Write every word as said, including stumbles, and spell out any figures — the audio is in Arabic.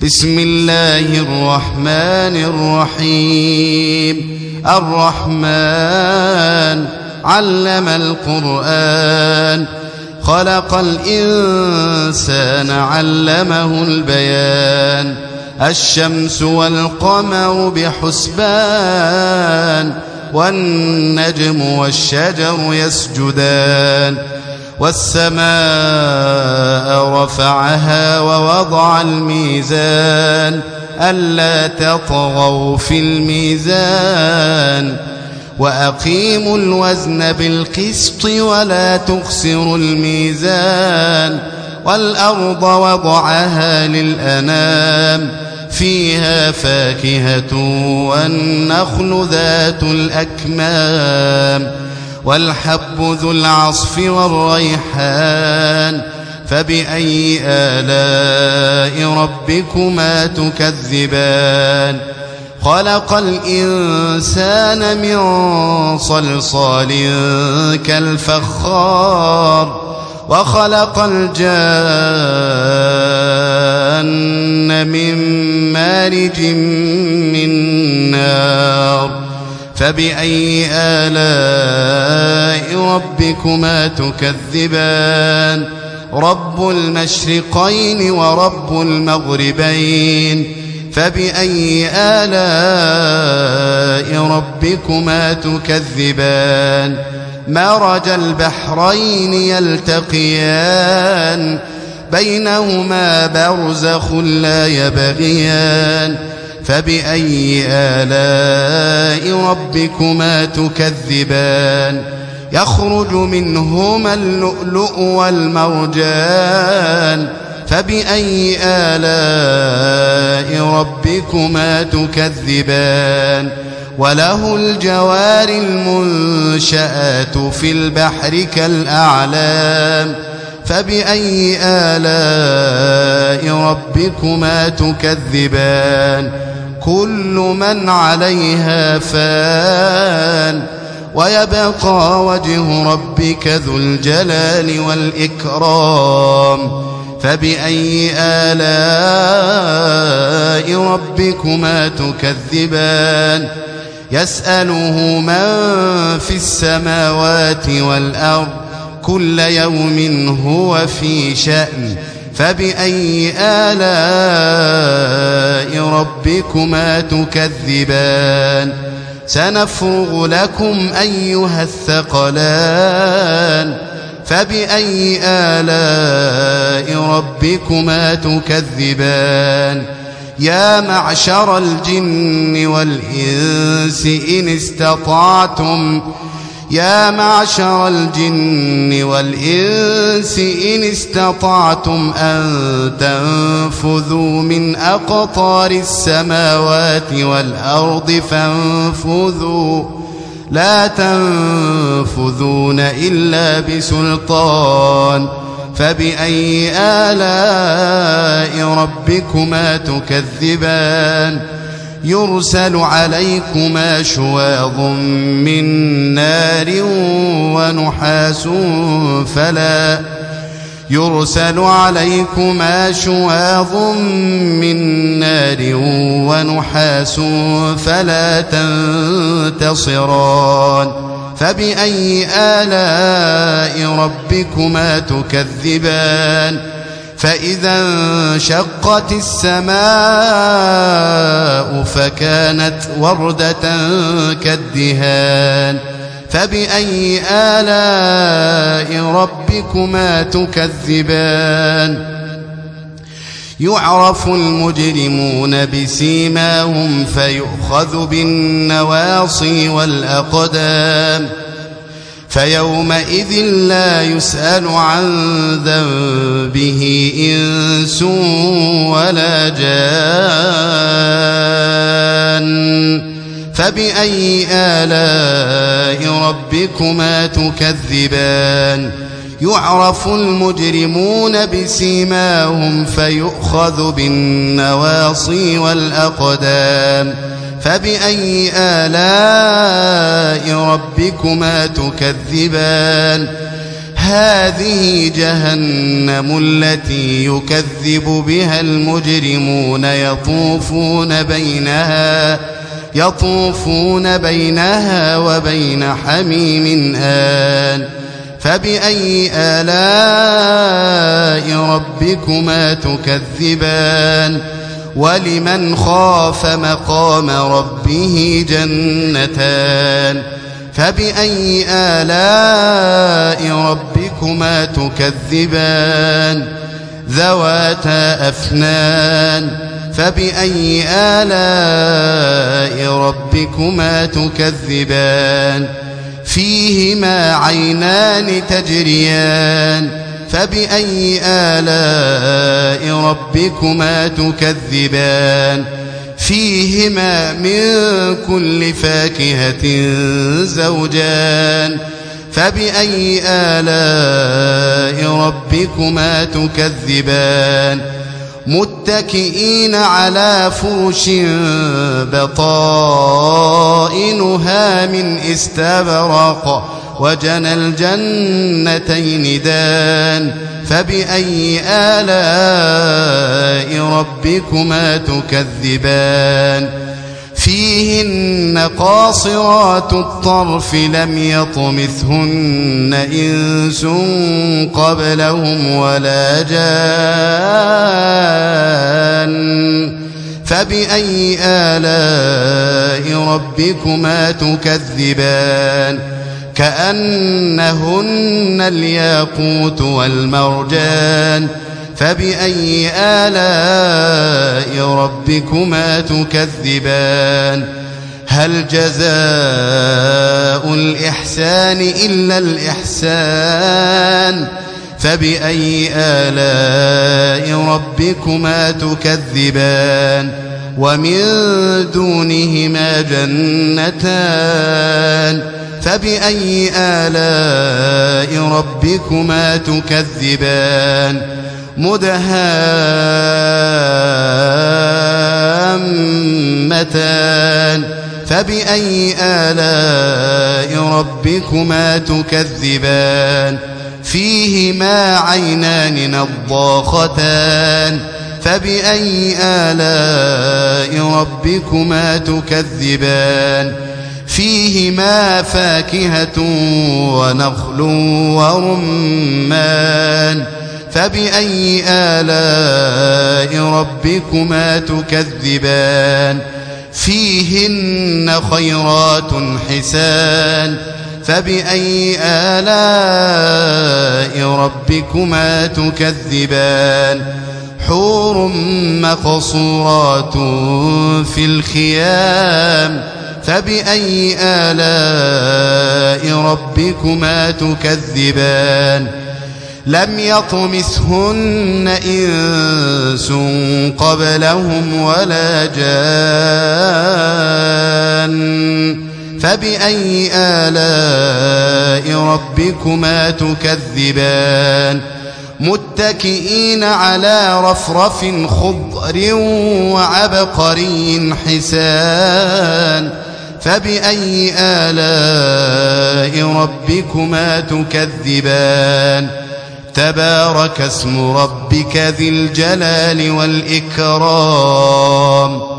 بسم الله الرحمن الرحيم. الرحمن علم القرآن، خلق الإنسان علمه البيان. الشمس والقمر بحسبان، والنجم والشجر يسجدان. والسماء رفعها ووضع الميزان، ألا تطغوا في الميزان. وأقيموا الوزن بالقسط ولا تخسروا الميزان. والأرض وضعها للأنام، فيها فاكهة والنخل ذات الأكمام. والحب ذو العصف والريحان، فبأي آلاء ربكما تكذبان. خلق الإنسان من صلصال كالفخار، وخلق الجان من مارج من نار. فبأي آلاء ربكما تكذبان. رب المشرقين ورب المغربين، فبأي آلاء ربكما تكذبان. مرج البحرين يلتقيان، بينهما برزخ لا يبغيان. فبأي آلاء ربكما تكذبان. يخرج منهما اللؤلؤ والمرجان، فبأي آلاء ربكما تكذبان. وله الجوار المنشآت في البحر كالأعلام، فبأي آلاء ربكما تكذبان. كل من عليها فان، ويبقى وجه ربك ذو الجلال والإكرام. فبأي آلاء ربكما تكذبان. يسأله من في السماوات والأرض، كل يوم هو في شأن. فبأي آلاء ربكما تكذبان. سنفرغ لكم أيها الثقلان، فبأي آلاء ربكما تكذبان. يا معشر الجن والإنس إن استطعتم يا معشر الجن والإنس إن استطعتم أن تنفذوا من أقطار السماوات والأرض فانفذوا، لا تنفذون إلا بسلطان. فبأي آلاء ربكما تكذبان. يرسل عليكما شواظ من نار ونحاس فلا يرسل عليكما شواظ من نار ونحاس فلا تنتصران. فبأي آلاء ربكما تكذبان. فإذا انشقت السماء فكانت وردة كالدهان. فبأي آلاء ربكما تكذبان. يعرف المجرمون بسيماهم فيؤخذ بالنواصي والأقدام. فيومئذ لا يسأل عن ذنبه إنس ولا جان. فبأي آلاء ربكما تكذبان. يعرف المجرمون بسيماهم فيؤخذ بالنواصي والأقدام. فبأي آلاء ربكما تكذبان. هذه جهنم التي يكذب بها المجرمون يطوفون بينها يطوفون بينها وبين حميم آن فبأي آلاء ربكما تكذبان ولمن خاف مقام ربه جنتان فبأي آلاء ربكما تكذبان ذواتا أفنان فبأي آلاء ربكما تكذبان فيهما عينان تجريان فبأي آلاء ربكما تكذبان فيهما من كل فاكهة زوجان فبأي آلاء ربكما تكذبان متكئين على فرش بطائنها من استبرق وجنى الجنتين دان فبأي آلاء ربكما تكذبان فيهن قاصرات الطرف لم يطمثهن إنس قبلهم ولا جان فبأي آلاء ربكما تكذبان كأنهن الياقوت والمرجان فبأي آلاء ربكما تكذبان هل جزاء الإحسان إلا الإحسان فبأي آلاء ربكما تكذبان ومن دونهما جنتان فبأي آلاء ربكما تكذبان مدهامتان فبأي آلاء ربكما تكذبان فيهما عينان نضاختان فبأي آلاء ربكما تكذبان فيهما فاكهة ونخل ورمان فبأي آلاء ربكما تكذبان فيهن خيرات حسان فبأي آلاء ربكما تكذبان حور مقصورات في الخيام فبأي آلاء ربكما تكذبان لم يطمثهن إنس قبلهم ولا جان فبأي آلاء ربكما تكذبان متكئين على رفرف خضر وعبقري حسان فبأي آلاء ربكما تكذبان تبارك اسم ربك ذي الجلال والإكرام